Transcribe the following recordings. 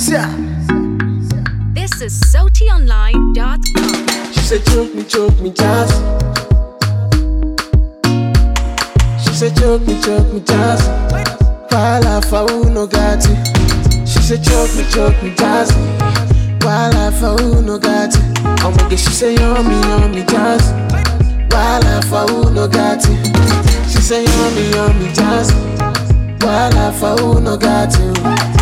This is SoTionline.com. She said choke me, jazz. She said choke me, jazz. Wala fa uno gati. She said choke me, jazz. Wala fa uno gati. She said yummy, jazz. Wala fa uno gati. She said yummy, jazz. Wala fa uno gati.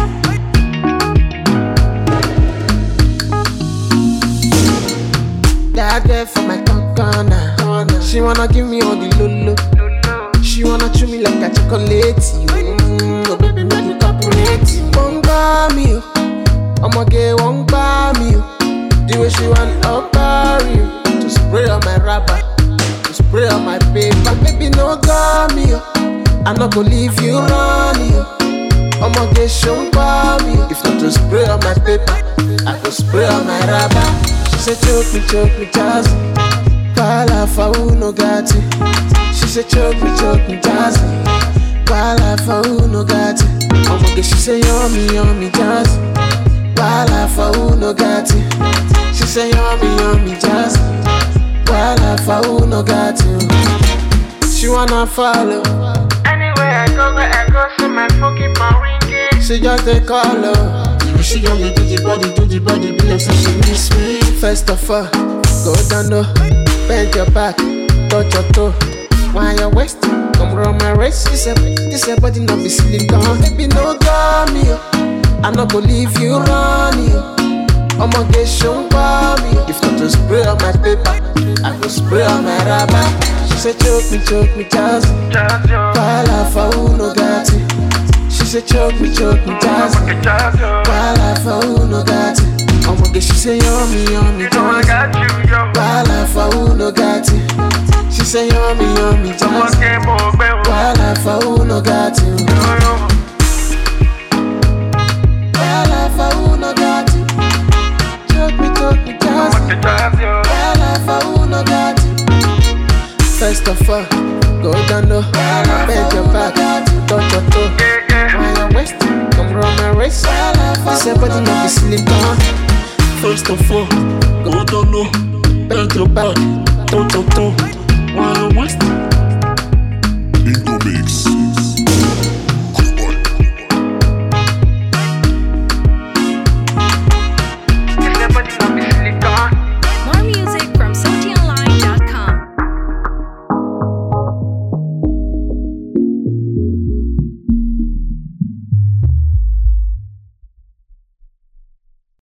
That girl for my corner. She wanna give me all the lolo. She wanna chew me like a chocolate. Oh baby, make you cooperate. Won't buy me, I'ma get won't buy me. The way she want to you to spray on my rubber, to spray on my paper. Baby, no got me. I'm not gonna leave you running. I'ma get shown by me. If not to spray on my paper, I go spray on my rubber. She said choke me, jazz. Wala fa uno gati. She said choke me, jazz. Wala fa uno gati. She said yummy, jazz. Wala fa uno gati. She said yummy, jazz. Wala fa uno gati. She wanna follow. Anywhere I go, see my phone keep on ringing. She just a caller. She only do the body, be like she miss me. First of all, go down low, bend your back, touch your toe. While your waist, come round my waist. This a body not be silicone. Baby, no got me. I'm not gonna leave you running. I'ma get shown by me. If not to spray on my paper, I go spray on my rubber. She said choke me, jazz. Wala fa uno gati. She said choke me, jazz. Wala fa uno gati. She said yummy, jazz. Wala fa uno gati. She said yummy, jazz. Wala fa uno gati. Wala fa uno gati. Choke me, jazz. Wala fa uno gati. First of all, go down low, bend your back, touch your toe. While your waist, come round my waist. This a body not be silicone. First of all, go down low, bend your back, touch your toe. While your waist, Into mix.